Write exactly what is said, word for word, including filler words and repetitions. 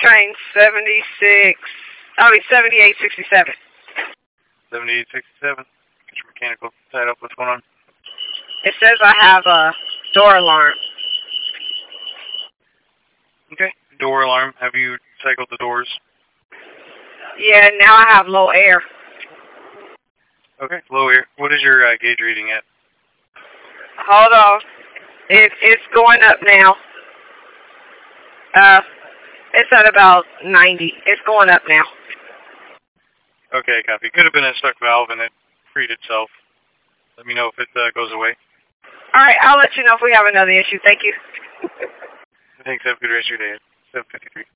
train seventy-six, I mean seventy-eight sixty-seven. seventy-eight sixty-seven. Get your mechanical tied up. What's going on? It says I have a door alarm. Okay. Door alarm. Have you cycled the doors? Yeah, now I have low air. Okay. Low air. What is your uh, gauge reading at? Hold on. It, it's going up now. Uh, it's at about ninety. It's going up now. Okay, copy. Could have been a stuck valve and it freed itself. Let me know if it uh, goes away. All right, I'll let you know if we have another issue. Thank you. Thanks. Have a good rest of your day. seven fifty-three.